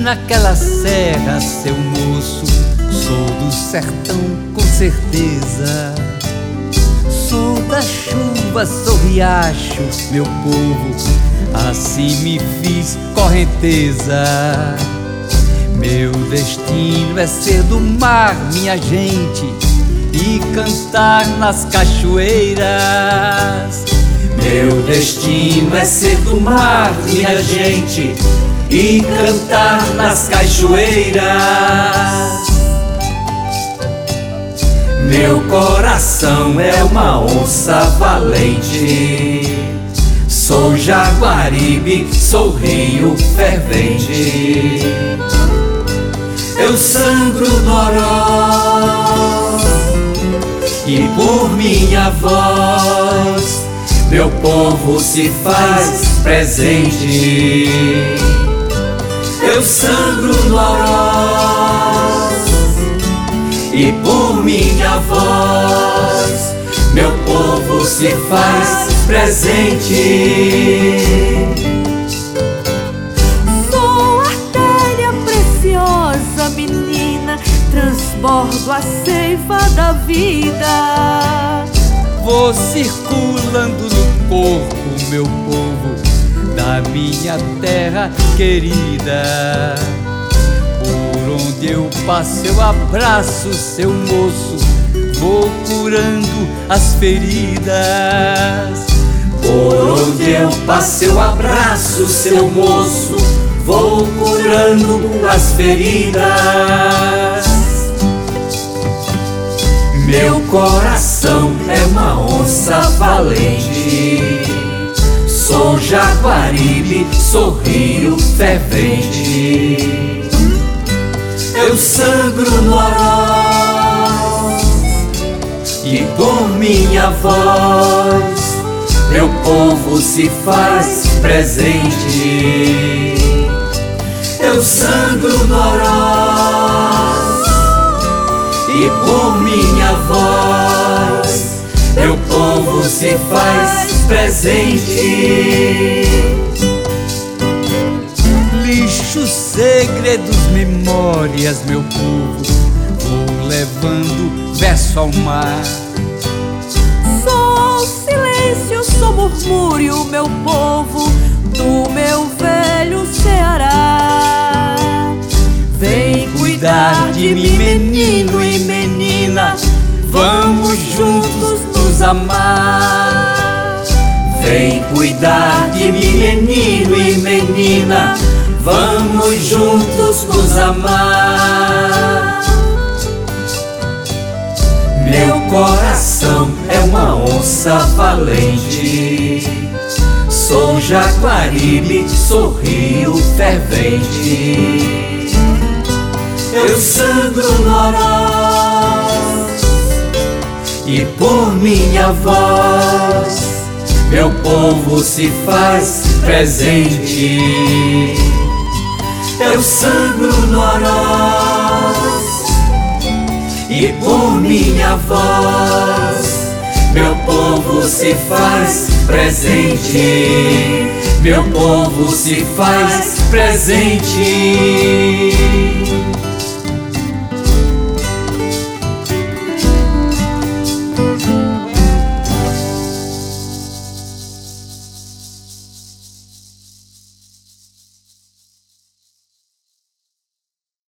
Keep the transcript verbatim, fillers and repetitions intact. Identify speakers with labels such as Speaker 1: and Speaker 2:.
Speaker 1: naquela serra, seu moço, sou do sertão com certeza. Sou da chuva, sou riacho, meu povo, assim me fiz correnteza. Meu destino é ser do mar, minha gente, e cantar nas cachoeiras. Meu destino é ser do mar, minha gente, e cantar nas cachoeiras. Meu coração é uma onça valente, sou Jaguaribe, sou rio fervente. Eu sangro no oró e por minha voz meu povo se faz presente. Eu sangro no oró e por minha voz meu povo se faz presente.
Speaker 2: Sou artéria preciosa, menina, transbordo a seiva da vida.
Speaker 1: Vou circulando no corpo, meu povo, da minha terra querida. Por onde eu passo eu abraço seu moço, vou curando as feridas. Por onde eu passo eu abraço seu moço, vou curando as feridas. Meu coração é uma onça valente, sou Jaguaribe, sou rio fervente. Eu sangro no oró e por minha voz meu povo se faz presente. Eu sangro no oró e por minha voz meu povo se faz presente. Lixos, segredos, memórias, meu povo, vou levando verso ao mar.
Speaker 2: Sou silêncio, sou murmúrio, meu povo, do meu velho Ceará.
Speaker 1: Vem cuidar de mim, menino e menina, vamos juntos nos amar. Vem cuidar de mim, menino e menina, vamos juntos nos amar. Meu coração é uma onça valente, sou Jaguaribe, sou rio fervente. Eu sangro no oró e por minha voz meu povo se faz presente. Eu sangro no oró e por minha voz meu povo se faz presente. Meu povo se faz presente.